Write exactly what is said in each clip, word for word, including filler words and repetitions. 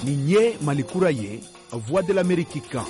nin ye Mali kura ye Voix de l'Amérique kan.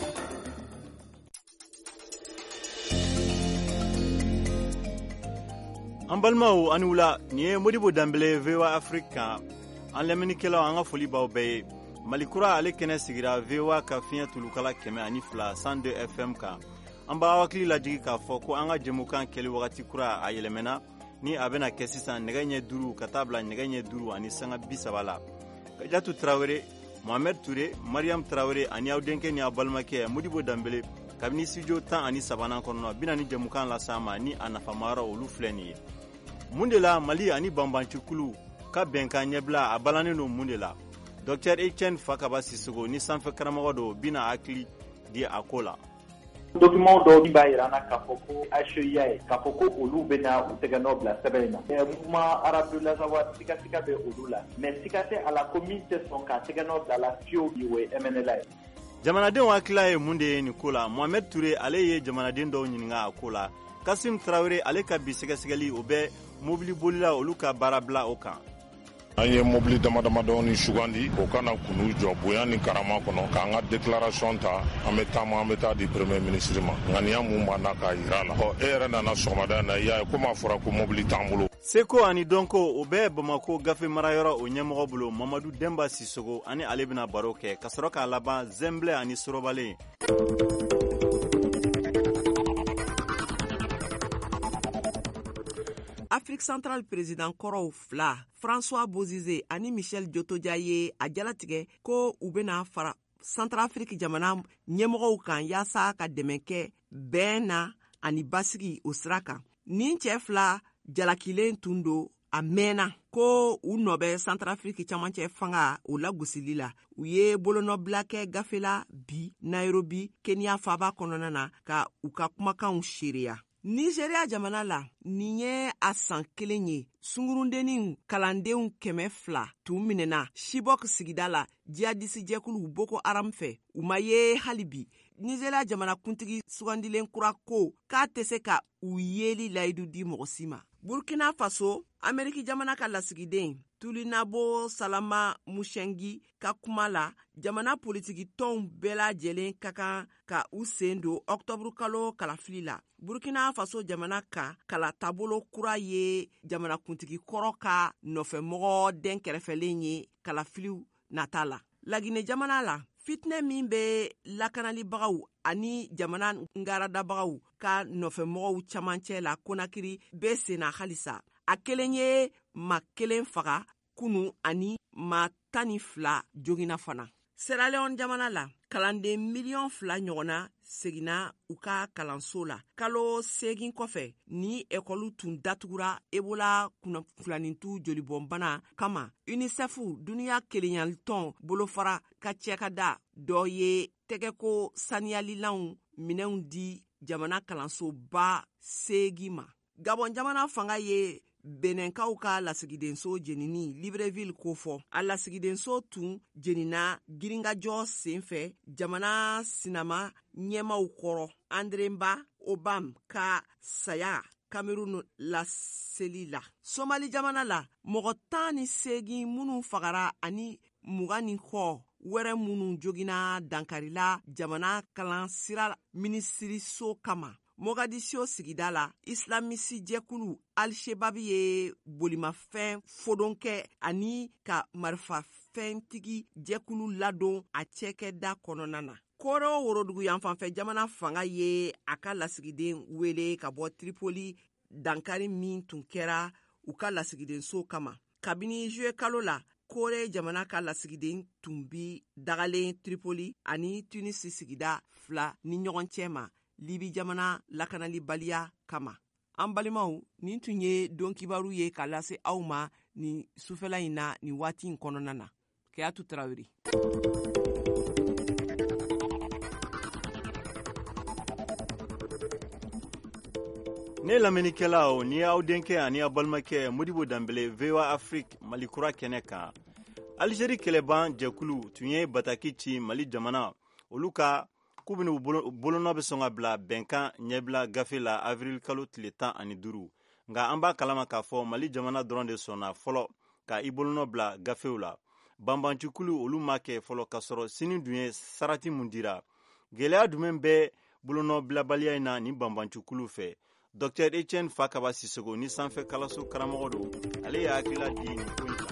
An balimaw ani wula ni ye Modibo Dambele V O A Afrique kan an lamɛnnikɛlaw an ka foli b'aw bɛɛ ye. Mali kura ale kɛnɛ sigira V O A ka fiɲɛ tulukala kɛmɛ ani fila cent deux F M kan. An b'a hakili lajigi k'a fɔ ko an ka jɛmukan kɛli wagati kura a yɛlɛmɛna ni a bɛna kɛ sisan nɛgɛ ɲɛ duuru ka taa bila nɛgɛ ɲɛ duuru ani sanga bi saba la. Kajatu Tarawele, Mohamed Toure, Mariam Tarawele ani aw denkɛ ni aw balimakɛ Modibo Dambele kabini studio tan ani sabanan kɔnɔ bina ni jɛmukan lasa ma ni a nafamayɔrɔ olu filɛ nin ye. Mun de la Mali ani banbancikulu ka bɛnkan ɲɛbila a balannen don mun de la? Docteur Etienne Fakaba Sissogo ni sanfɛ karamɔgɔ do bina hakili di a ko la. Document dɔw b'a yira na k'a fɔ ko H E I A ye k'a fɔ ko olu bɛna u tɛgɛ nɔ bila sɛbɛn in na. Mouvement arabe de l'Azawad sikasika bɛ olu la mais sika tɛ a la ko min tɛ sɔn k'a tɛgɛ nɔ bila la fiyewu bi o ye M N L A ye. Jamanadenw hakili ye mun de ye nin ko la? Mohamed Toure ale ye jamanaden dɔw ɲininka a ko la. Kasim Traoré ale ka bi sɛgɛsɛgɛli o bɛ mobili bolila olu ka baara bila o kan. An ye mobili damadamadenw ni sugandi o kana kunu jɔ bonya ni karama kɔnɔ k'an ka déclaration ta an bɛ taama an bɛ taa di premier ministre ma ŋaniya mun b'an na k'a yira la. Ɔ e yɛrɛ nana sɔgɔmada in na i y'a ye komi a fɔra ko mobili t'an bolo. Seko ani Dɔnko o bɛɛ Bamako gafe marayɔrɔ o ɲɛmɔgɔ bolo Mamadu Demba Sissogo ani ale bɛna baro kɛ ka sɔrɔ k'a laban Zemble ani Sorobale. Afrique centrale président kɔrɔw fila François Bozize ani Michel Djotodia ye a jalatigɛ ko u bena fara Centrafrique jamana ɲɛmɔgɔw kan yaasa ka dɛmɛ kɛ bɛn na ani basigi o sira kan. Nin cɛ fila jalakilen tun do a mɛnna ko u nɔ bɛ Centrafrique camancɛ fanga o lagosili la. U ye bolonɔbila kɛ gafela bi Nairobi Kenya faaba kɔnɔna na ka u ka kumakanw seereya. Nigeria jamana la nin ye a san kelen ye sungurundennin kalandenw kɛmɛ fila tun minɛna Chibok sigida la jihadisi jɛkulu Boko Haram fɛ u ma ye hali bi. Nigeria jamana kuntigi sugandilen kura ko k'a tɛ se ka u yeli layidu di mɔgɔ si ma. Burkina Faso Ameriki jamana ka lasigiden Tulinabo Salama Mushengi ka kuma la jamana politiki tɔnw bɛɛ lajɛlen ka kan ka u sen don Octobre kalo kalafili la. Burkina Faso jamana ka kala taabolo kura ye jamana kuntigi kɔrɔ ka nɔfɛmɔgɔ den kɛrɛfɛlen ye kalafiliw nata la. Laginɛ jamana la fitinɛ min bɛ lakanalibagaw ani jamana ngaradabagaw ka nɔfɛmɔgɔw camancɛ la Konakiri bɛ senna halisa. A kelen ye ma kelen faga kunu ani ma tan ni fila jogina fana. Sierra Leone jamana la kalanden miliyɔn fila ɲɔgɔnna seginna u ka kalanso la. Kalo segin kɔfɛ ni ekɔlu tun datugura Ebola kunnafilanitu jolibɔnbana kama. UNICEF duniya kelenyalitɔn bolofara ka cɛkada dɔ ye tɛgɛko saniyalilanw minɛnw di jamana kalansoba segi ma. Gabon jamana fanga ye Benenkaw ka lasigidenso jenini Libreville ko fɔ. A lasigidenso tun jenina giringajɔ senfɛ jamana sinama ɲɛmaw kɔrɔ. Andremba Obam ka saya Cameroun laseli la. Somali jamana la mɔgɔ tan ni segin minnu fagara ani mugan ni kɔ wɛrɛ minnu jogina dankarila jamana kalan sira minisiriso kama. Mogadiscio sigida la islamisi jɛkulu Al-Shabaab ye bolimafɛn fodɔnkɛ ani ka marifafɛntigi jɛkulu ladon a cɛkɛda kɔnɔna na. Koro worodugu yanfanfɛ jamana fanga ye a ka lasigiden wele ka bɔ Tripoli dankari min tun kɛra u ka lasigidenso kama. Kabini juye kalo la Kore jamana ka lasigiden tun bi dagalen Tripoli ani Tunisi sigida fila ni ɲɔgɔn cɛ ma Libi jamana lakanalibaliya kama. An balimaw nin tun ye don kibaru ye ka lase aw ma ni sufɛla in na ni waati in kɔnɔna na. Keyatu Tarawele. Ne lamɛnnikɛlaw ni aw denkɛ ani aw balimakɛ Modibo Dambele V O A Afrique Mali kura kɛnɛ kan. Algérie kɛlɛban jɛkulu tun ye bataki ci Mali jamana olu ka k'u bɛna bolonɔ bɛ sɔn ka bila bɛnkan ɲɛbila gafe la avril kalo tile tan ani duuru nka an b'a kalama k'a fɔ Mali jamana dɔrɔn de sɔnna fɔlɔ ka i bolonɔ bila gafew la. banbancikulu olu ma kɛ fɔlɔ k'a sɔrɔ sini dun ye sarati mun dira gɛlɛya jumɛn bɛ bolonɔbilabaliya in na ni banbancikulu fɛ Docteur Etienne Fakaba Sissogo ni sanfɛ kalanso karamɔgɔ don ale y'a hakilila di nin ko in kan.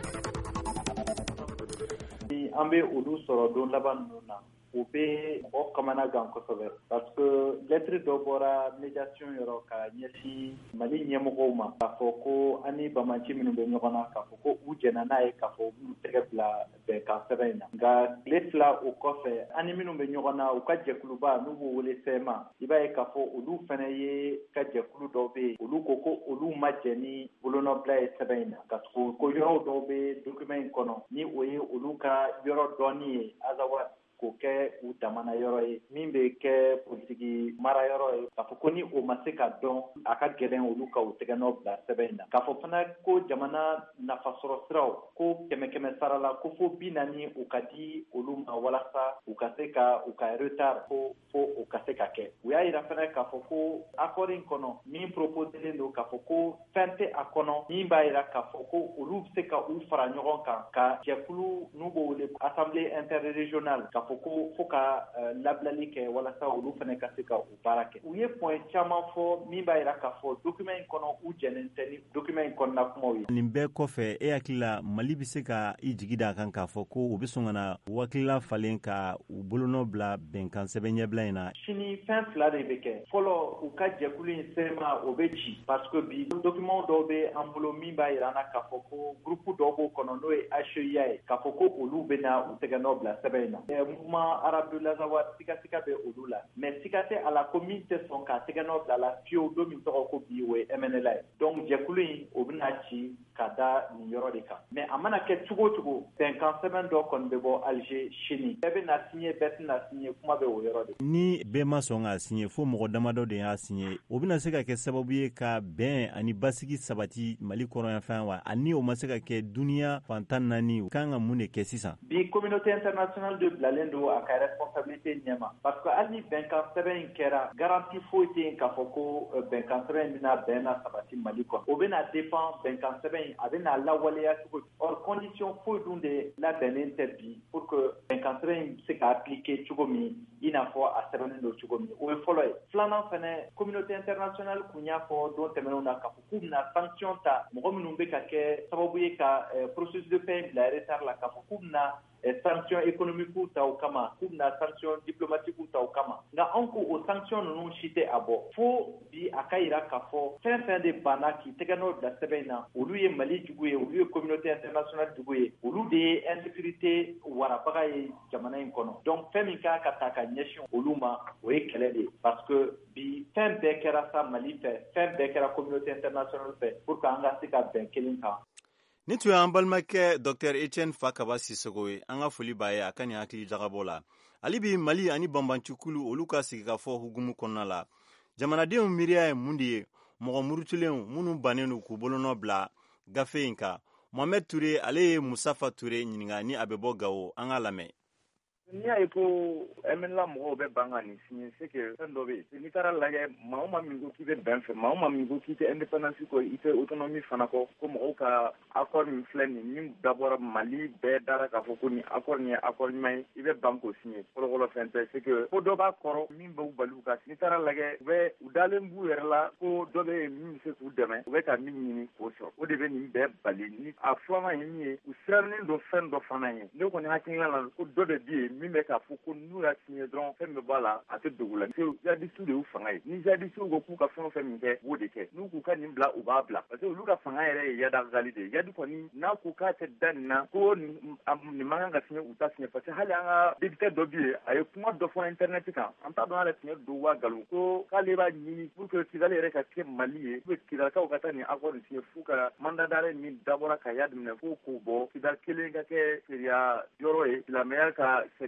Ni an bɛ olu sɔrɔ don laban ninnu na u bɛ mɔgɔ kamana gan kosɛbɛ parce que lettre dɔ bɔra médiation yɔrɔ ka ɲɛsin Mali ɲɛmɔgɔw ma k'a fɔ ko ani banbanci minnu bɛ ɲɔgɔn na k'a fɔ ko u jɛnna n'a ye k'a fɔ u b'u tɛgɛ bila bɛnkan sɛbɛn in na nka tile fila o kɔfɛ ani minnu bɛ ɲɔgɔn na u ka jɛkuluba n'u b'o wele C M A i b'a ye k'a fɔ olu fana ye ka jɛkulu dɔw bɛ yen olu ko ko olu ma jɛ ni bolonɔbila ye sɛbɛn in na ka tugu ko yɔrɔ dɔw bɛ document in kɔnɔ ni o ye olu ka yɔrɔ dɔnni ye azawa k'o kɛ u damana yɔrɔ ye min bɛ kɛ politiki mara yɔrɔ ye k'a fɔ ko ni o ma se ka dɔn a ka gɛlɛn olu ka u tɛgɛ nɔ bila sɛbɛn in na k'a fɔ fana ko jamana nafasɔrɔ siraw ko kɛmɛ kɛmɛ sara la ko fo bi naani u ka di olu ma walasa u ka se ka u ka retard ko fo u ka se ka kɛ u y'a yira fana k'a fɔ ko accord in kɔnɔ min proposelen don k'a fɔ ko fɛn tɛ a kɔnɔ min b'a yira k'a fɔ ko olu bɛ se ka u fara ɲɔgɔn kan ka jɛkulu n'u b'o wele assemblée interrégionale k'a fɔ ko fo ka uh, labilali kɛ walasa olu fana ka se ka u baara kɛ u ye point caman fɔ min b'a yira k'a fɔ document in kɔnɔ u jɛnnen tɛ ni document in kɔnɔna kumaw ye. Nin bɛɛ kɔfɛ e hakili la Mali bɛ se ka i jigi d'a kan k'a fɔ ko u bɛ sɔn ka na wakilila falen ka u bolonɔ bila bɛnkan sɛbɛn ɲɛbila in na. Sini fɛn fila de bɛ kɛ fɔlɔ u ka jɛkulu in C M A o bɛ ci parce que bi document dɔw bɛ an bolo min b'a yira an na k'a fɔ ko groupe dɔw b'o kɔnɔ n'o ye H E I A ye k'a fɔ ko olu bɛ na u tɛgɛ nɔ bila sɛbɛn in na. Mouvement arabe lazawa siga siga bɛ olu la mais siga tɛ a la ko min tɛ sɔn k'a tɛgɛ nɔ bila la fiyewu don min tɔgɔ ko bi o ye M N L A ye donc jɛkulu in o bɛna ci ka da nin yɔrɔ de kan mais a mana kɛ cogo o cogo bɛnkan sɛbɛn dɔ kɔni bɛ bɔ Alger sini bɛɛ bɛ na signer bɛɛ tɛ na signer kuma bɛ o yɔrɔ de. Ni bɛɛ ma sɔn k'a signer fo mɔgɔ damadɔ de y'a signer o bɛna se ka kɛ sababu ye ka bɛn ani basigi sabati Mali kɔrɔ yan fɛn wa ani o ma se ka kɛ duniya fantan naani kan ka mun de kɛ sisan. Bi communauté internationale de bilalen don a ka responsabilité ɲɛma parce que hali ni bɛnkan sɛbɛn in kɛra garanti foyi tɛ yen k'a fɔ ko bɛnkan sɛbɛn in bɛna bɛn na sabati Mali kɔnɔ o bɛna dépend bɛnkan sɛbɛn in a bɛna lawaleya cogo or condition foyi dun de labɛnnen tɛ bi pour que bɛnkan sɛbɛn in bɛ se ka appliquer cogo min i n'a fɔ a sɛbɛnnen don cogo min o ye fɔlɔ ye filanan fana communauté internationale kun y'a fɔ don tɛmɛnenw na k'a fɔ k'u bɛna sanction ta mɔgɔ minnu bɛ ka kɛ sababu ye ka processus de paix bila retard la k'a fɔ k'u bɛna sanction économique ta o kama k'u bɛna sanction diplomatique ta o kama nka anw ko o sanction ninnu si tɛ a bɔ fo bi a ka yira k'a fɔ fɛn fɛn de banna k'i tɛgɛ nɔ bila sɛbɛn in na olu ye Mali jugu ye olu ye communauté internationale jugu ye olu de ye insécurité warabaga ye jamana in kɔnɔ donc fɛn min kan ka ta ka ɲɛsin olu ma o ye kɛlɛ de parce que bi fɛn bɛɛ kɛra sa Mali fɛ fɛn bɛɛ kɛra communauté internationale fɛ pour que an ka se ka bɛn kelen kan. Ni tun y'an balimakɛ Docteur Etienne Fakaba Sissogo ye an ka foli b'a ye a ka nin hakili jagabɔ la hali bi Mali ani banbancikulu olu ka sigi ka fɔ hukumu kɔnɔna la jamanadenw miiriya ye mun de ye mɔgɔ murutulenw minnu bannen don k'u bolonɔ bila gafe in kan Mohamed Touré ale ye Musafa Touré ɲininka ni a bɛ bɔ Gawo an ka lamɛn. N'i y'a ye ko M N L A mɔgɔw bɛ ban ka nin signer c'est que fɛn dɔ bɛ yen n'i taara lajɛ maa o maa min ko k'i bɛ bɛn fɛ maa o maa min ko k'i tɛ indépendance kɔ i tɛ autonomie fana kɔ ko mɔgɔw ka accord min filɛ nin min dabɔra Mali bɛɛ dara k'a fɔ ko nin accord nin ye accord ɲuman ye i bɛ ban k'o signer fɔlɔfɔlɔ fɛn tɛ c'est que ko dɔ b'a kɔrɔ min b'u bali u ka n'i taara lajɛ u bɛ u dalen b'u yɛrɛ la ko dɔ bɛ yen min bɛ se k'u dɛmɛ u bɛ ka min ɲini k'o sɔrɔ o de bɛ nin bɛɛ bali ni a filanan ye min ye u sirannen don fɛn dɔ fana ye ne kɔni hakilina la ko dɔ de bɛ yen min bɛ k'a fɔ ko n'u y'a signé dɔrɔn fɛn bɛ bɔ a la a tɛ dogo la parce que jihadistes de y'u fanga ye ni jihadistes ko k'u ka fɛn o fɛn min kɛ u b'o de kɛ n'u k'u ka nin bila u b'a bila parce que olu ka fanga yɛrɛ ye yadagali de ye yadi kɔni n'a ko k'a tɛ da nin na ko nin man kan ka signé u t'a signé parce que hali an ka député dɔ bɛ yen a ye kuma dɔ fɔ internet kan an t'a dɔn ale signé don waa nkalon ko k'ale b'a ɲini pour que Kidali yɛrɛ ka kɛ Mali ye ou bien Kidalikaw ka taa nin accord nin signé f'u ka mandat d'arrêt min dabɔra ka yadi minɛ f'o k'o bɔ Kidali kelen ka kɛ sariya yɔrɔ ye silamɛya ka sariya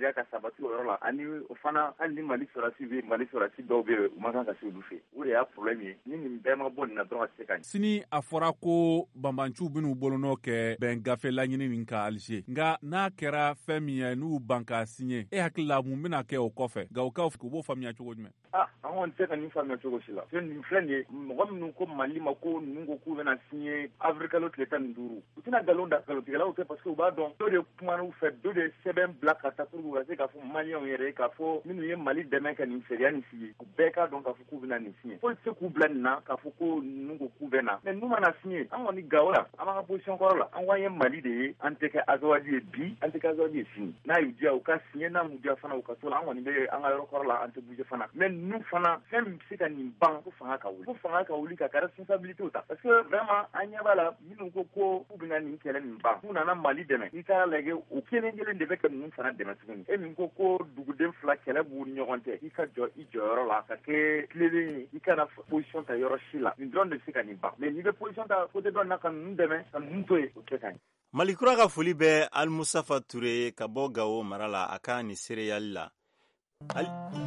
sariya ka sabati o yɔrɔ la ani o fana hali ni Mali sɔrɔdasi bɛ Mali sɔrɔdasi dɔw bɛ u ma kan ka se olu fɛ o de y'a problème ye ni nin bɛɛ ma bɔ nin na dɔrɔn a tɛ se ka ɲɛ. Sini a fɔra ko banbanciw bɛn'u bolonɔ kɛ bɛn gafe laɲini nin ka Alize nka n'a kɛra fɛn min ye n'u ban k'a signé e hakili la mun bɛna kɛ o kɔfɛ gawokaw u b'o faamuya cogo jumɛn? Ah, an kɔni tɛ ka nin faamuya cogo si la. Nin filɛ nin ye mɔgɔ minnu ko Mali ma ko ninnu ko k'u bɛna signé avril kalo tile tan ni duuru u tɛna nkalon da nkalontigɛlaw tɛ parce que u b'a dɔn dɔ de kumana u fɛ dɔ de sɛbɛn bila ka taa pour que u ka se k'a fɔ maliyɛnw yɛrɛ k'a fɔ minnu ye Mali dɛmɛ ka nin sariya nin sigi u bɛɛ k'a dɔn k'a fɔ k'u bɛna nin signé foyi tɛ se k'u bila nin na k'a fɔ ko ninnu ko k'u bɛ na mais n'u mana signé an kɔni gawo la an b'an ka position kɔrɔ la an ko an ye Mali de ye an tɛ kɛ azawadi ye bi an tɛ kɛ azawadi ye sini n'a y'u diya u ka signé n'a m'u diya fana u ka to la an kɔni bɛ an ka yɔrɔ kɔrɔ la an tɛ bouger fana mais ninnu fana fɛn min bɛ se ka nin ban ko fanga ka wuli ko fanga ka wuli ka ka responsabilité ta parce que vraiment an ɲɛ b'a la minnu ko ko k'u bɛna nin kɛlɛ nin ban k'u nana Mali dɛmɛ i k'a lajɛ o kelen kelen de bɛ ka ninnu fana dɛmɛ tuguni e min ko ko duguden fila kɛlɛ b'u ni ɲɔgɔn cɛ i ka jɔ i jɔyɔrɔ la ka kɛ tilelen ye i kana position ta yɔrɔ si la nin dɔrɔn de bɛ se ka nin ban mais n'i bɛ position ta côté dɔ na ka ninnu dɛmɛ ka ninnu to yen o tɛ ka ɲi. Malikura ka foli bɛ Alimusafa Ture ka bɔ Gawo mara la a ka nin seereyali la. Al...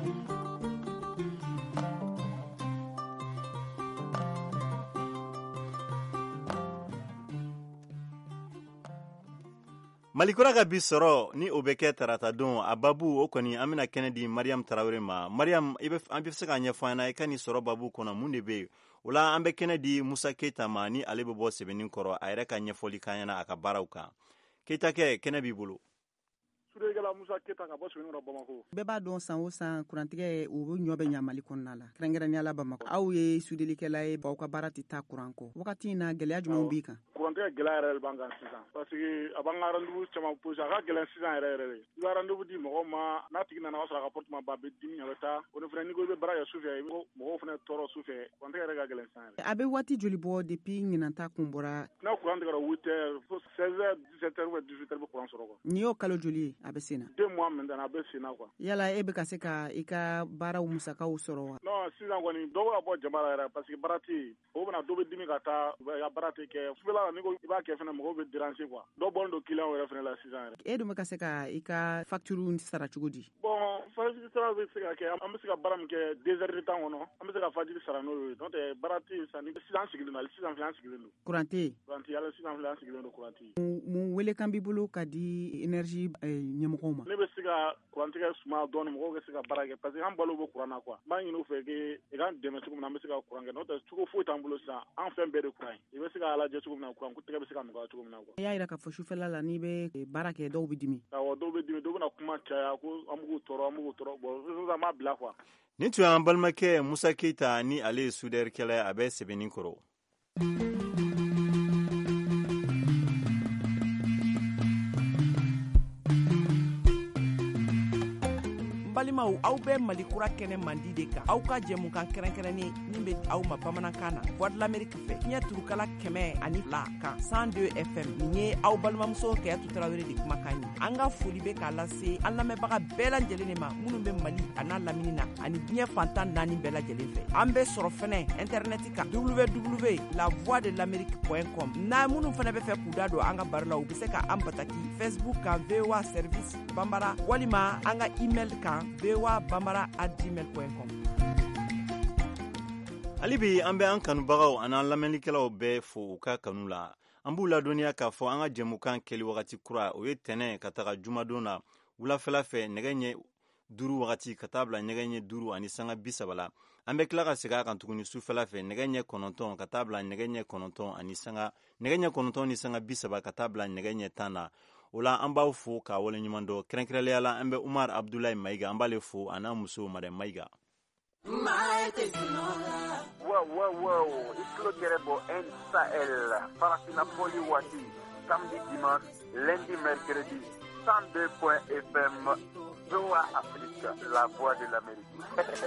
Malikura ka bi sɔrɔ ni o bɛ kɛ tarata don a babu o kɔni an bɛna kɛnɛ di Mariam Tarawele ma. Mariam, i bɛ an bɛ se k'a ɲɛfɔ an ɲɛna i ka nin sɔrɔ babu kɔnɔ mun de bɛ yen o la an bɛ kɛnɛ di Musa Keyita ma ni ale bɛ bɔ sɛbɛnni kɔrɔ a yɛrɛ ka ɲɛfɔli k'an ɲɛna a ka baaraw kan. Keyita kɛ kɛnɛ b'i bolo. Musa Keyita ka bɔ Sɛbɛnni Bamako. Bɛɛ b'a dɔn san o san kurantigɛ u ɲɔ bɛ ɲa Mali kɔnɔna la kɛrɛnkɛrɛnnenya la Bamako. Aw ye sudelikɛla ye baw ka baara tɛ taa kuran kɔ. Wagati in na gɛlɛya jumɛn b'i kan? Kurantigɛ gɛlɛya yɛrɛ de b'an kan sisan parce que a b'an ka rendez-vous caman posé a ka gɛlɛn sisan yɛrɛ yɛrɛ de. I ka rendez-vous di mɔgɔw ma n'a tigi nana o sɔrɔ a ka porte ma ban a bɛ dimi a bɛ taa o de fana n'i ko i bɛ baara kɛ sufɛ i ko mɔgɔw fana tɔɔrɔ sufɛ kurantigɛ yɛrɛ ka gɛlɛn sisan yɛrɛ. A bɛ waati joli bɔ depuis ɲinanta kun bɔra? N'a kuran tigɛra huit heures fo seize heures dix-sept heures ou dix-huit heures bɛ kuran sɔrɔ quoi. Nin y'o kalo joli ye a bɛ sen na? Deux mois maintenant a bɛ sen na quoi. Yala e bɛ ka se ka i ka baaraw musakaw sɔrɔ wa? Non sisan kɔni dɔw bɛ ka bɔ jama la yɛrɛ parce que baara tɛ yen o bɛna dɔ bɛ dimi ka taa ka baara tɛ kɛ sufɛla n'i ko i b'a kɛ fana mɔgɔw bɛ déranger quoi dɔw bɔlen don client yɛrɛ fana la sisan yɛrɛ. E dun bɛ ka se ka i ka facture sara cogo di? Bon facture sara bɛ se ka kɛ an bɛ se ka baara min kɛ deux heures de temps kɔnɔ an bɛ se ka facture sara n'o ye n'o tɛ baara tɛ yen sisan ni sisan sigilen don hali sisan filɛ an sigilen don. Courant tɛ yen? Courant tɛ yen hali sisan filɛ an sigilen don courant tɛ yen. Mun welekan b'i bolo ka di énergie ɲɛmɔgɔw ma? Ne bɛ se ka kurantigɛ suma dɔɔni mɔgɔw bɛ se ka baara kɛ parce que an balo bɛ kuran na quoi. N b'a ɲini u fɛ que i ka dɛmɛ cogo min na an bɛ se ka kuran kɛ n'o tɛ cogo foyi t'an bolo sisan an fɛn bɛɛ de kuran ye i bɛ se ka lajɛ cogo min na kuran ko tigɛ bɛ se ka nɔgɔya cogo min na quoi. I y'a jira k'a fɔ sufɛla la n'i bɛ baara kɛ dɔw bɛ dimi. Awɔ dɔw bɛ dimi dɔw bɛna kuma caya ko an b'u tɔɔrɔ an b'u tɔɔrɔ bon sisan an b'a bila quoi. Nin tun y'an balimakɛ Musa Keyita ni ale ye soudeur-kɛla a bɛ Sɛbɛnni kɔrɔ. balimaw aw bɛ Malikura kɛnɛ mandi de kan aw ka jɛmukan kɛrɛnkɛrɛnnen min bɛ aw ma bamanankan na Voix de l'Amérique fɛ fiɲɛ turukala kɛmɛ ani fila kan cent deux F M nin ye aw balimamuso Kɛyatu Tarawele de kumakan ye an ka foli bɛ k'a lase an lamɛnbaga bɛɛ lajɛlen de ma minnu bɛ Mali a n'a lamini na ani diɲɛ fantan naani bɛɛ lajɛlen fɛ an bɛ sɔrɔ fɛnɛ internet kan w w w point la voix de l'amérique point com n'a minnu fana bɛ fɛ k'u da don an ka baro la u bɛ se ka an bataki Facebook kan V O A service Bambara walima an ka email kan v o a bambara at gmail point com. Ali bi an bɛ an kanubagaw an'an lamɛnnikɛlaw bɛɛ fo u ka kanu la an b'u ladɔnniya k'a fɔ an ka jɛmukan kɛli wagati kura o ye tɛnɛ ka taga jumadon na wulafɛla fɛ nɛgɛ ɲɛ duuru wagati ka taa bila nɛgɛ ɲɛ duuru ani sanga bi saba la an bɛ tila ka segin a kan tuguni sufɛla fɛ nɛgɛ ɲɛ kɔnɔntɔn ka taa bila nɛgɛ ɲɛ kɔnɔntɔn ani sanga nɛgɛ ɲɛ kɔnɔntɔn ni sanga bi saba ka taa bila nɛgɛ ɲɛ tan na o la an b'aw fo k'a waleɲuman dɔn kɛrɛnkɛrɛnnenya la an bɛ Umar Abdulayi Mayiga an b'ale fo a n'a muso Madame Mayiga. Wow, wow, wow, Islo Kerebo N Sahel, Parafinapoli Wati, samedi, dimanche, lundi, mercredi, cent deux point F M, V O A Afrique, la voix de l'Amérique.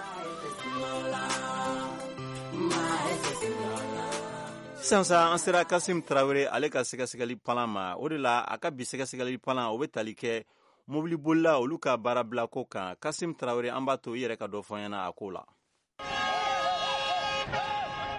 Sisan sa an sera Kasim Tarawele ale ka sɛgɛsɛgɛli palan ma o de la a ka bi sɛgɛsɛgɛli palan o bɛ tali kɛ mobili bolila olu ka baara bila ko kan Kasim Tarawele an b'a to i yɛrɛ ka dɔ fɔ ɲɛna a ko la.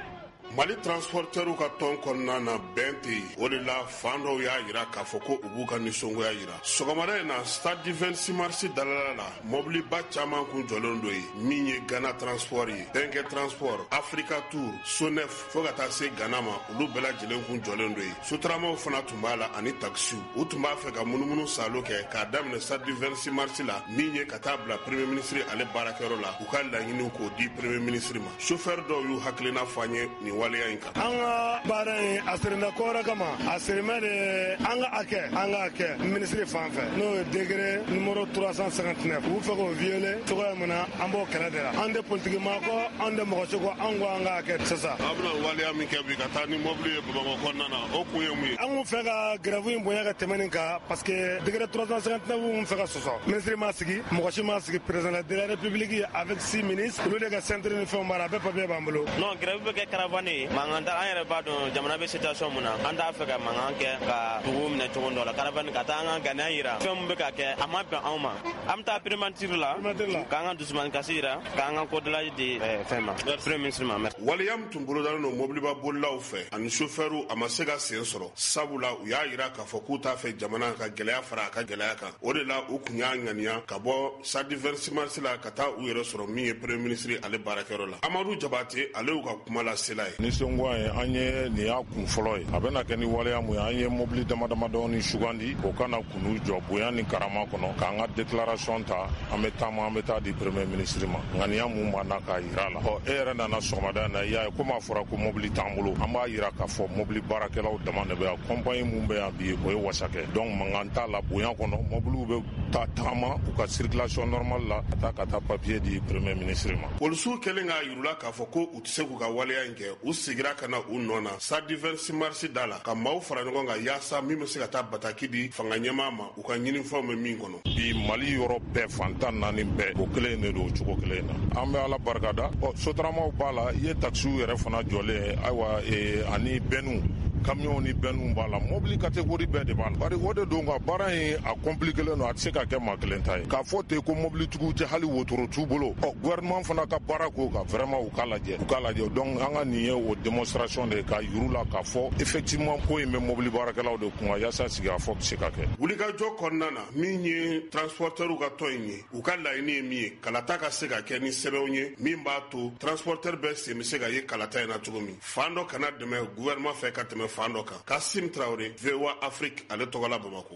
Mali transporteur ka ton kɔnɔna na bɛn tɛ yen. O de la fan dɔw y'a yira k'a fɔ ko u b'u ka nisɔngoya yira. Sɔgɔmada in na stade du vingt-six mars dalala la mɔbiliba caman kun jɔlen do yen min ye Ghana transport ye, Denke transport, Africa Tour, Sonef fo ka taa se Ghana ma olu bɛɛ lajɛlen kun jɔlen do yen. Sotaramaw fana tun b'a la ani taxi. U tun b'a fɛ ka munumunu salo kɛ k'a daminɛ stade du vingt-six mars la min ye ka taa bila premier ministre ale baarakɛyɔrɔ la u ka laɲiniw k'o di premier ministre ma. Chauffeur dɔw y'u hakilina fɔ an ye nin waleya in kan. An ka baara in a sirina kɔrɔ kama a sirimɛ de an ka a kɛ an ka kɛ ministre fan fɛ n'o ye degré numéro trois cent cinquante-neuf u fɛ k'o violer cogoya min na an b'o kɛlɛ de la. An tɛ politiki maa kɔ an tɛ mɔgɔ si kɔ an ko an k'a kɛ sisan. A bɛna waleya min kɛ bi ka taa ni mobili ye Bamakɔ kɔnɔna na o kun ye mun ye. An kun fɛ ka grève in bonya ka tɛmɛ nin kan parce que degré trois cent cinquante-neuf kun fɛ ka sɔsɔ. Ministre ma sigi mɔgɔ si ma sigi président de la république avec six ministres olu de ka centre ni fɛnw b'a la a bɛɛ papier b'an bolo. Non grève bɛ kɛ caravane ye mankan t'a an yɛrɛ b'a dɔn jamana bɛ situation mun na an t'a fɛ ka mankan kɛ ka dugu minɛ cogo dɔ la caravane ka taa an ka ganiya yira fɛn min bɛ ka kɛ a ma bɛn anw ma an bɛ taa primature la k'an ka dusumani kasi yira k'an ka kodala di fɛn ma premier ministre ma. Waleya min tun bolodalen don mobiliba bolilaw fɛ ani chauffeur a ma se ka sen sɔrɔ sabula u y'a yira k'a fɔ k'u t'a fɛ jamana ka gɛlɛya fara a ka gɛlɛya kan o de la u kun y'a ŋaniya ka bɔ stade du vingt-six mars la ka taa u yɛrɛ sɔrɔ min ye premier ministre ale baarakɛyɔrɔ la. Amadu Jabate ale y'u ka kuma lasela ye. Nisɔngoya ye an ye nin y'a kun fɔlɔ ye a bɛna kɛ ni waleya mun ye an ye mobili dama dama dɔɔni sugandi o kana kunu jɔ bonya ni karama kɔnɔ k'an ka déclaration ta an bɛ taama an bɛ taa di premier ministre ma ŋaniya mun b'an na k'a yira la. Ɔ e yɛrɛ nana sɔgɔmada in na i y'a ye komi a fɔra ko mobili t'an bolo an b'a yira k'a fɔ mobili baarakɛlaw dama de bɛ yan compagnie mun bɛ yan bi o ye wasakɛ donc mankan t'a la bonya kɔnɔ mobiliw bɛ taa tagama u ka circulation normale la ka taa ka taa papier di premier ministre ma. Polisiw kɛlen k'a yirula k'a fɔ ko u tɛ se k'u ka waleya in kɛ u sigira ka na u nɔ na stade du vingt-six mars da la ka maaw fara ɲɔgɔn kan yaasa min bɛ se ka taa bataki di fanga ɲɛmaa ma u ka ɲinifɛnw bɛ min kɔnɔ. Bi Mali yɔrɔ bɛɛ fantan naani bɛɛ o kelen de don o cogo kelen na an bɛ ala barikada. Ɔ sotaramaw b'a la i ye taxiw yɛrɛ fana jɔlen ayiwa ani bɛnniw camion ni bɛnniw b'a la mobili catégorie bɛɛ de b'a la bari o de don ka baara in a compliqué len don a tɛ se ka kɛ maa kelen ta ye k'a fɔ ten ko mobilitigiw tɛ hali wotoro t'u bolo ɔ gouvernement fana ka baara k'o kan vraiment u k'a lajɛ u k'a lajɛ donc an ka nin ye o démonstration de ka yiru la k'a fɔ effectivement ko in bɛ mobili baarakɛlaw de kun yaasa sigikafɔ bɛ se ka kɛ. Wulikajɔ kɔnɔna na min ye transporteur ka tɔn in ye u ka laɲini ye min ye kalata ka se ka kɛ ni sɛbɛnw ye min b'a to transporteur bɛɛ sen bɛ se ka ye kalata in na cogo min fan dɔ kana dɛmɛ gouvernement fɛ ka tɛmɛ fan dɔ kan. Kassim Traoré, V O A Afrique, ale tɔgɔ la Bamako.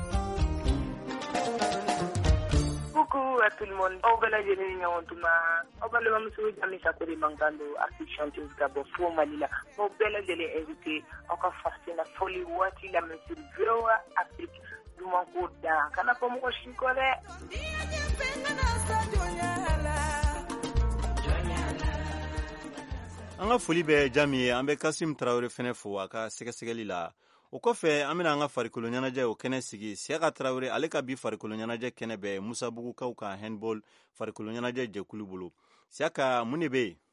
Coucou à tout le monde. Au bel lajɛlen ɲɔgɔntuma aw balimamuso Jami Sakori mankan don artiste chanteuse ka bɔ fo Mali la. Aw bɛɛ lajɛlen invité aw ka fasina foli waati la sur V O A Afrique duman ko dan kana fɔ mɔgɔ si kɔ dɛ. An ka foli bɛ Jami ye an bɛ Kassim Traoré fɛnɛ fo a ka sɛgɛsɛgɛli la. O kɔfɛ an bɛna an ka farikolo ɲɛnajɛ o kɛnɛ sigi Siyaka Traoré ale ka bi farikolo ɲɛnajɛ kɛnɛ bɛ Musa Bugukaw ka handball farikolo ɲɛnajɛ jɛkulu bolo. Siyaka mun de bɛ yen?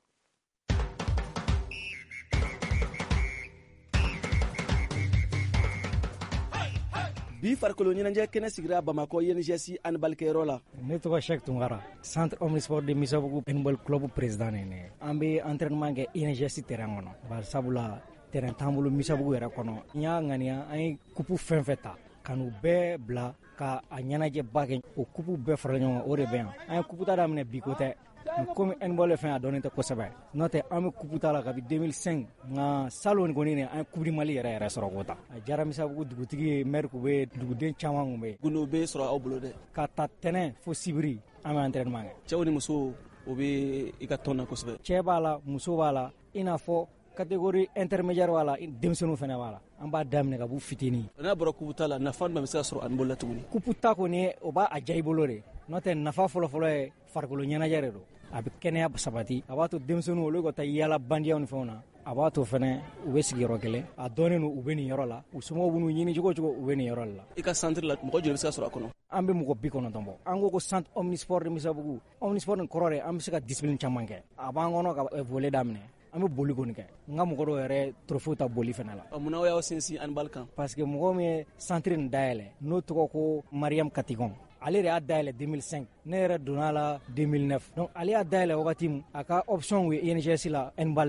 Bi farikolo ɲɛnajɛ kɛnɛ sigira Bamako I N G S handball kɛyɔrɔ la. Ne tɔgɔ Cheikh Tunkara, Centre Omnisport de Misabugu handball club président ne. An bɛ entraînement kɛ I N G S terrain kɔnɔ. Bari sabula terrain t'an bolo Misabugu yɛrɛ kɔnɔ. N y'a ŋaniya an ye coupe fɛn fɛn ta ka n'u bɛɛ bila ka a ɲɛnajɛba kɛ o coupe bɛɛ farala ɲɔgɔn kan o de bɛ yan. An ye coupe ta daminɛ bi ko tɛ. Komi handball fɛn a dɔnnen tɛ kosɛbɛ. N'o tɛ an bɛ coupe ta la kabi deux mille cinq nka salon kɔni ne an ye coupe du Mali yɛrɛ yɛrɛ sɔrɔ k'o ta. A diyara Misabugu dugutigi ye maire kun bɛ duguden caman kun bɛ. Gundo bɛ sɔrɔ aw bolo dɛ. Ka ta tɛnɛn fo sibiri an bɛ entraînement kɛ. Cɛw ni musow o bɛ i ka tɔn na kosɛbɛ. Cɛ b'a la muso b'a la i n'a fɔ catégorie intermédiaire b'a la denmisɛnninw fana b'a la. An b'a daminɛ ka b'u fitinin. N'a bɔra coupe ta la nafa jumɛn bɛ se ka sɔrɔ handball la tuguni? Coupe ta kɔni o b'a a diya i bolo de. N'o tɛ nafa fɔlɔfɔlɔ ye farikolo ɲɛnajɛ de don. A bɛ kɛnɛya sabati a b'a to denmisɛnninw olu ka taa yaala bandiyaw ni fɛnw na a b'a to fɛnɛ u bɛ sigi yɔrɔ kelen a dɔnnen don u bɛ nin yɔrɔ la u somɔgɔw b'u ɲini cogo cogo u bɛ nin yɔrɔ la. I ka centre la mɔgɔ joli bɛ se ka sɔrɔ a kɔnɔ? An bɛ mɔgɔ bi kɔnɔntɔn bɔ an ko ko centre omnisport de Misabugu omnisport nin kɔrɔ de an bɛ se ka discipline caman kɛ a b'an kɔnɔ ka volley daminɛ an bɛ boli kɔni kɛ n ka mɔgɔ dɔw yɛrɛ trophée ta boli fɛnɛ la. Mun n'aw y'aw sinsin handball kan? Parce que mɔgɔ min ye centre nin dayɛlɛ n'o tɔgɔ ko Mariam Katikɔn ale de y'a dayɛlɛ deux mille cinq ne yɛrɛ donna la deux mille neuf donc ale y'a dayɛlɛ wagati min a ka option ye I N G S la handball le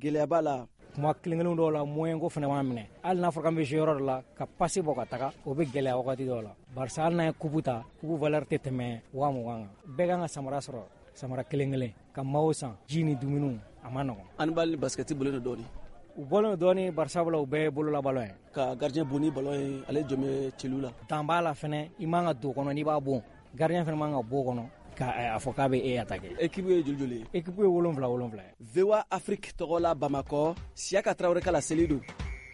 gɛlɛya b'a la kuma kelen-kelen dɔw la moyen ko fana b'an minɛ hali n'a fɔra k'an bɛ yɔrɔ dɔ la ka pasi bɔ ka taga o bɛ gɛlɛya wagati dɔw la barisa hali n'a ye kupu ta kupu valeur tɛ tɛmɛ waa mugan kan bɛɛ kan ka samara sɔrɔ samara kelen-kelen ka maaw san ji ni dumuniw a ma nɔgɔn. ani bali basketi bolo ni dɔɔni u bɔlen dɔɔni barisa bolo u bɛɛ ye bolola ballon ye ka gardien bon ni ballon ye ale jɔn bɛ celu la dan b'a la fɛnɛ i man ka don kɔnɔ n'i b'a bon gardien fɛnɛ man ka bɔ kɔnɔ k'a fɔ k'a bɛ e attaquer. équipe ye joli joli ye équipe ye wolonfila wolonfila ye. V O A Afrique tɔgɔ la Bamakɔ Siaka Traoré kala Selidu.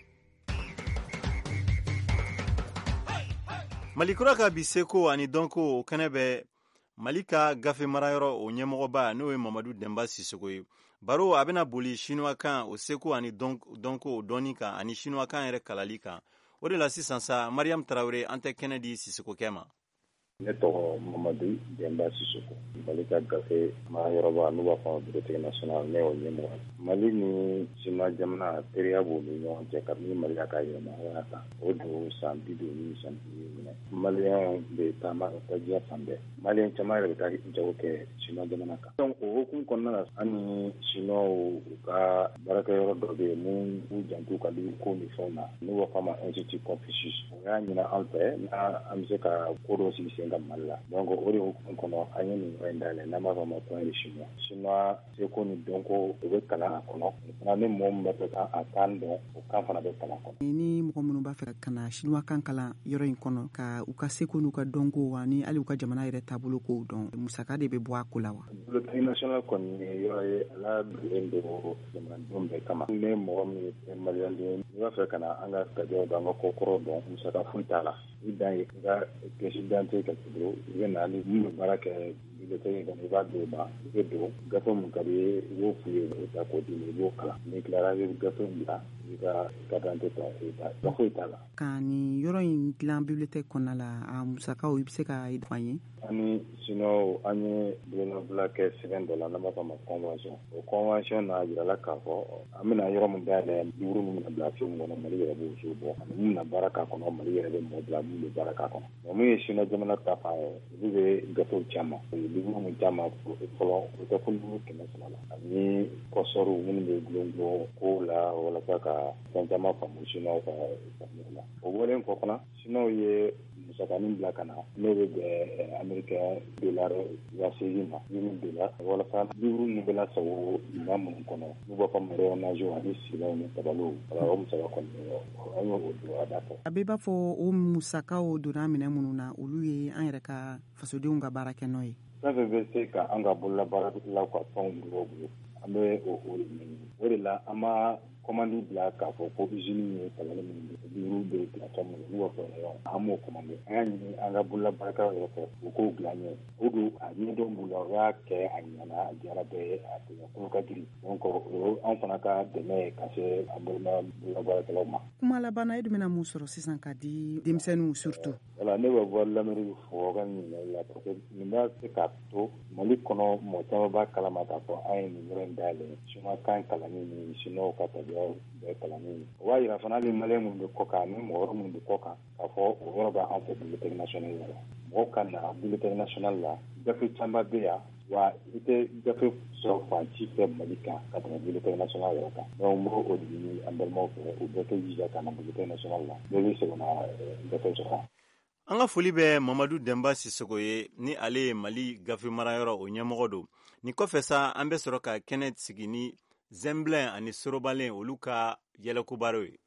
Malikura ka bi seko ani dɔnko o kɛnɛ bɛ Mali ka gafe marayɔrɔ o ɲɛmɔgɔba n'o ye Mamadu Demba Sisoko ye. Baro a bɛna boli chinois kan o seko ani dɔnko o dɔnni kan ani chinois kan yɛrɛ kalali kan. O de la sisan sa Mariam Traoré an tɛ kɛnɛ di Sisoko kɛ ma. Ne tɔgɔ Mamadu Demba Sisoko. Mali ka gafe marayɔrɔba n'u b'a fɔ ma Bibliothèque nationale ne y'o ɲɛmɔgɔ. Mali ni Sima jamana teriya b'u ni ɲɔgɔn cɛ kabini Mali y'a ka yɛlɛma kan. O don san bi duuru ni san bi minɛ. Maliyɛnw bɛ taama ka taa diɲɛ fan bɛɛ. Maliyɛn caman yɛrɛ bɛ taa jago kɛ Sima jamana kan. Donc o hukumu kɔnɔna na an ni Sinow u ka baarakɛyɔrɔ dɔ bɛ yen mun b'u janto ka di ko ni fɛnw na. N'u b'a fɔ a ma Institut Confucius. O y'a ɲini an fɛ n'a an bɛ se ka ko dɔw sigi sen ka Mali la. Donc o de hukumu kɔnɔ an ye nin yɔrɔ in dayɛlɛ n'an b'a fɔ a ma point de chinois. Chinois seko ni dɔnko o bɛ kalan a kɔnɔ. Fana ni mɔgɔ min bɛ fɛ ka a kan dɔn o kan fana bɛ kalan kɔnɔ. Ni mɔgɔ minnu b'a fɛ ka na chinois kan kalan yɔrɔ in kɔnɔ ka u ka seko n'u ka dɔnko ani hali u ka jamana yɛrɛ taabolo kow dɔn musaka de bɛ bɔ a ko la wa. Bibliothèque nationale kɔni ye yɔrɔ ye ala bilen don jamanadenw bɛɛ kama. Ne mɔgɔ min ye maliyɛn den n'i b'a fɛ ka na an ka tabiyaw dɔn an ka kokɔrɔ dɔn musaka foyi t'a la. I dan ye i ka pièce d'identité ka k'i bolo i bɛ na ni mun bɛ baara kɛ bibliothèque kɔnɔ i b'a don o ma i bɛ don gafe mun ka di ye i b'o f'u ye o ta k'o d'i ma i b'o kalan n'i tilara i bɛ gafe min bila i ka carte d'identité ta i ta gafe foyi t'a la. Ka nin yɔrɔ in dilan bibliothèque kɔnɔna la a musakaw i bɛ se ka fɔ an ye. Ani sinon an ye bolonɔfila kɛ sɛbɛn dɔ la n'an b'a fɔ a ma convention o convention n'a yirala k'a fɔ an bɛna yɔrɔ min dayɛlɛ livre min bɛna bila fɛn min kɔnɔ Mali yɛrɛ b'o so bɔ ani min bɛna baara k'a kɔnɔ Mali yɛrɛ bɛ mɔgɔ bila min bɛ baara k'a kɔnɔ mais min ye Chine jamana ta fan ye olu bɛ gafew caman o ye livre min caman fɔlɔ o tɛ fo livre kɛmɛ fila la ani kɔsɔriw minnu bɛ gulon kow la walasa ka fɛn caman faamu Chinois ka faamuya la o bɔlen kɔ fana Chinois ye musakanin bila ka na n'o bɛ bɛn américain dollar wa seegin ma yiri dollar walasa livre ninnu bɛ lasago minɛn minnu kɔnɔ n'u b'a fɔ ma rayonnage ani silaw ni tabaleau wala o musaka kɔni an y'o don a da fɛ. A bɛɛ b'a fɔ o musakaw donna minɛn minnu na olu ye an yɛrɛ ka fasodenw ka baara kɛ n'o ye. Fɛn fɛn bɛ se ka an ka bololabaaralaw ka fɛnw bolo bolo an bɛ o o de ɲini o de la an ma commande bila k'a fɔ ko usine ye kalan min livre bɛ dilan cogo min n'u b'a fɔ an m'o commande an y'a ɲini an ka bololabaarakɛlaw yɛrɛ fɛ u k'o dilan ɲɛ o don a ɲɛdɔn b'u la o y'a kɛ a ɲɛna a diyara bɛɛ ye a kolo ka girin donc o an fana ka dɛmɛ ye ka se an bololabaarakɛlaw ma. Kuma laban na e dun bɛna mun sɔrɔ sisan ka di denmisɛnninw surtout. Voilà ne bɛ bɔ lamɛnni fɔ ka ɲininkali la parce que nin b'a se k'a to Mali kɔnɔ mɔgɔ caman b'a kalama k'a fɔ an ye nin yɔrɔ in dayɛlɛ Chinois kan kalanni ni Chinois ka tabiyaw bɛɛ kalanni o b'a yira fana hali maliyɛn minnu bɛ kɔ kan ani mɔgɔ wɛrɛ minnu bɛ kɔ kan k'a fɔ o yɔrɔ b'an fɛ bibliothèque nationale la mɔgɔw ka na bibliothèque nationale la gafe caman bɛ yan wa i tɛ gafe sɔrɔ fan ci fɛ Mali kan ka tɛmɛ bibliothèque nationale yɛrɛ kan donc n b'o o de ɲini an balimaw fɛ u bɛɛ kɛ jija ka na bibliothèque nationale la bɛɛ bɛ se ka na gafe sɔrɔ. An ka foli bɛ Mamadu Demba Sisoko ye ni ale ye Mali gafe marayɔrɔ o ɲɛmɔgɔ don. Ni kɔfɛ sa an bɛ sɔrɔ ka kɛnɛ sigi ni Zemblen ani Sorobalen olu ka yɛlɛkobaaraw ye.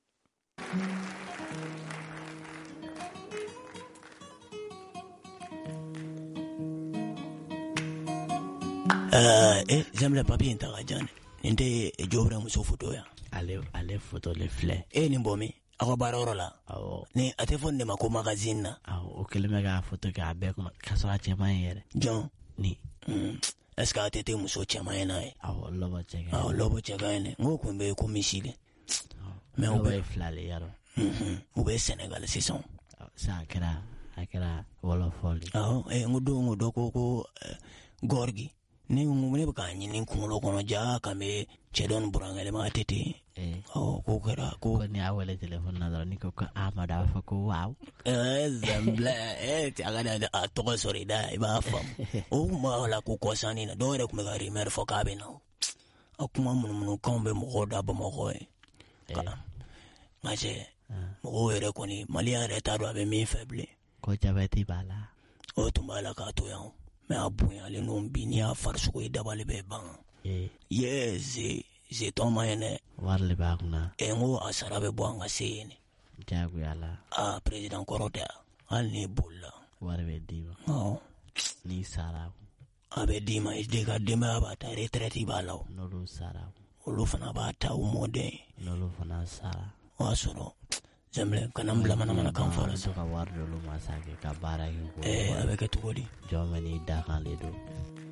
Uh, eh, Zemblen papier in ta ka jan nin tɛ jɔbɛrɛ muso foto yan. Ale ale foto le filɛ. E nin bɔ min? Aw ka baarayɔrɔ la. Awɔ. Ni a tɛ fɔ nin de ma ko magazine na. Awɔ o kɛlen bɛ k'a foto kɛ a bɛɛ kɔnɔ k'a sɔrɔ a cɛman ye yɛrɛ. Jɔn? Ni. Mm. Est-ce que a tɛ muso cɛman ye n'a ye? Awɔ lɔbɔ cɛ ka ye. Awɔ lɔbɔ cɛ ka ye ne. N ko kun bɛ ko misi de. Mais u bɛ fila le yarɔ. U bɛ Sénégal sisan. Sa a kɛra a kɛra wɔlɔfɔ de. Awɔ eh n ko don ko dɔ ko ko Gorgui. Ni ne bɛ k'a ɲini kunkolo kɔnɔ ja kan bɛ cɛ dɔ ni burankɛ ma tɛ ten. Ɔ k'o kɛra ko. Ko ni y'a wele téléphone na dɔrɔn ni ko ko Amadu a b'a fɔ ko waaw. Ɛɛ Zemblen ɛɛ a ka da a tɔgɔ sɔrɔ i da i b'a faamu. O kun b'a la ko kɔsanni na dɔw yɛrɛ tun bɛ ka rumeur fɔ k'a bɛ na. a kuma munumunukanw bɛ mɔgɔw da Bamakɔ ye nka cɛ mɔgɔw yɛrɛ kɔni Maliyɛn yɛrɛ t'a dɔn a bɛ min fɛ bilen ko jabɛti b'a la o tun b'a la k'a to yan mɛ a bonyalen don bi n'i y'a farisogo ye dabali bɛ ban ye ze ze tɔn ma ye dɛ wari de b'a kunna ɛ n ko a sara bɛ bɔ an ka se yen jagoya la aa président kɔrɔ tɛ hali n'i bolila wari bɛ d'i ma n'i sara a bɛ d'i ma i den ka denbaya b'a ta retraite b'a la n'olu sara olu fana b'a ta u mɔden n'olu fana sara o y'a sɔrɔ Zemble kana n bila manamanakan fɔ la so ka wari d'olu ma sa kɛ ka baara kɛ ɛɛ a bɛ kɛ cogo di jɔn bɛ n'i da kan le don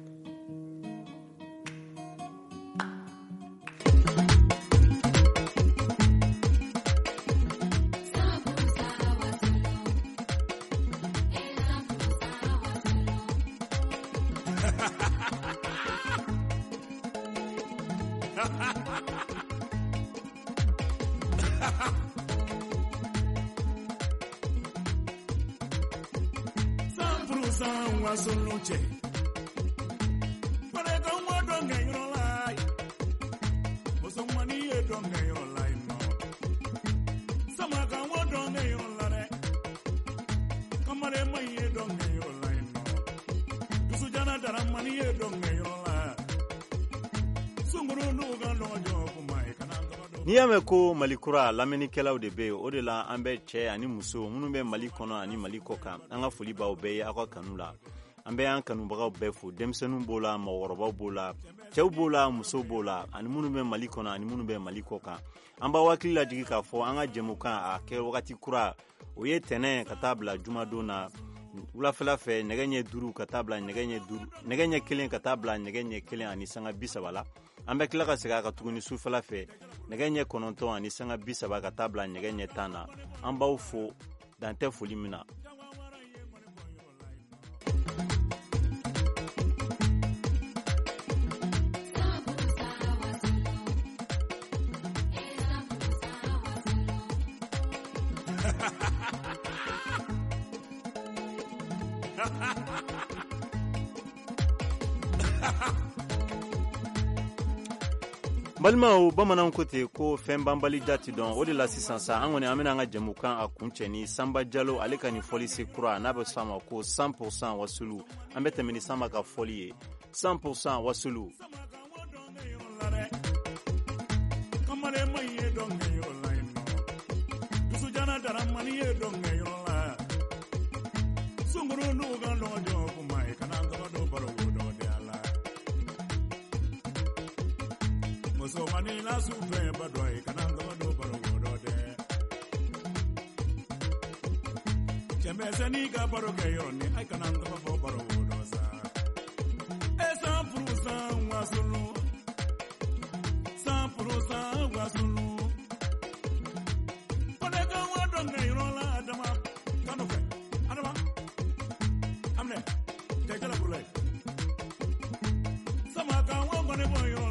N'i y'a mɛn ko Mali kura lamɛnnikɛlaw de bɛ yen o de la an bɛ cɛ ani muso minnu bɛ Mali kɔnɔ ani Mali kɔ kan an ka foli b'aw bɛɛ ye aw ka kanu la an bɛ an kanubagaw bɛɛ fo denmisɛnninw b'o la mɔgɔkɔrɔbaw b'o la cɛw b'o la musow b'o la ani minnu bɛ Mali kɔnɔ ani minnu bɛ Mali kɔ kan an b'aw hakili lajigi k'a fɔ an ka jɛmukan a kɛ wagati kura o ye tɛnɛn ka taa bila jumadon na wulafɛla fɛ nɛgɛ ɲɛ duuru ka taa bila nɛgɛ ɲɛ duuru nɛgɛ ɲɛ kelen ka taa bila nɛgɛ ɲɛ kelen ani sanga bi saba la an bɛ tila ka segin a ka tuguni sufɛla fɛ nɛgɛ ɲɛ kɔnɔntɔn ani sanga bi saba ka taa bila nɛgɛ ɲɛ tan na an b'aw fo dan tɛ foli min na balimaw bamananw ko ten ko fɛn banbali jati dɔn o de la sisan sa an kɔni an bɛna an ka jɛmukan a kuncɛ ni Sanba Jalo ale ka ni fɔli se kura n'a bɛ sɔn a ma ko cent pour cent wasulu an bɛ tɛmɛ ni Sanba ka fɔli ye cent pour cent wasulu So mani la supe badoi kananga do baro de Chembe seni ga baro ke yoni ai kananga bo baro do sa Esa prusa wasulu Sa prusa wasulu Pone ga wado ngai rola adama kanuke adama amne jajala burle Sama ka wo bone boyo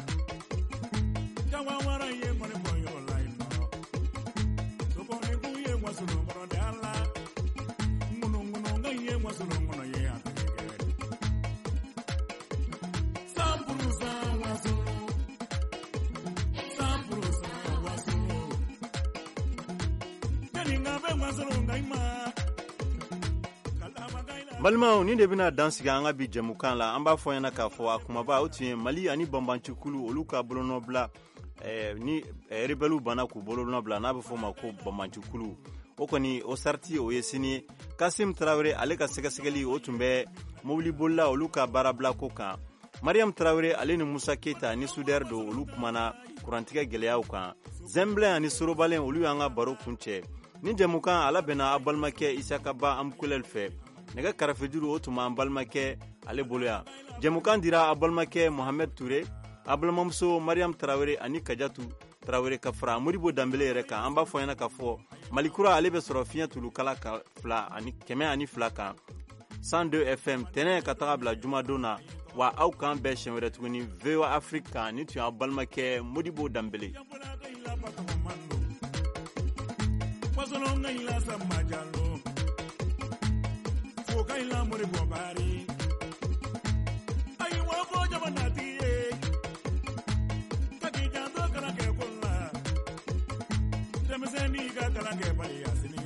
balimaw ni de bɛna dan sigi an ka bi jɛmukan la an b'a fɔ ɲɛna k'a fɔ a kumaba o tun ye Mali ani banbancikulu olu ka bolonɔbila ni rebɛliw banna k'u bolonɔbila n'a bɛ fɔ o ma ko banbancikulu o kɔni o sariti o ye sini Kasim Tarawele ale ka sɛgɛsɛgɛli o tun bɛ mobilibolila olu ka baarabila ko kan Mariam Tarawele ale ni Musa Keita ni Sudɛr do olu kumana kurantigɛ gɛlɛyaw kan Zemble ani Sorobalen olu y'an ka baro kuncɛ ni jɛmukan ala bɛna a balimakɛ Isaka Ba Amkulel fɛ nɛgɛ karafejuru o tuma an balimakɛ ale bolo yan jɛmukan dira a balimakɛ Mohamed Toure a balimamuso Mariam Tarawele ani Kajatu Tarawele ka fara Modibo Dambele yɛrɛ kan an b'a fɔ ɲɛna k'a fɔ Malikura ale bɛ sɔrɔ fiɲɛ tulu kala ka fila ani kɛmɛ ani fila kan cent deux F M tɛnɛ ka taga bila jumadon na wa aw kan bɛɛ siɲɛ wɛrɛ tuguni V O A Afrique kan ni tun y'a balimakɛ Modibo Dambele Kaila muri bobari ayi wa bo jabana tiye denmisɛnnin ka kalan kɛ bali a sini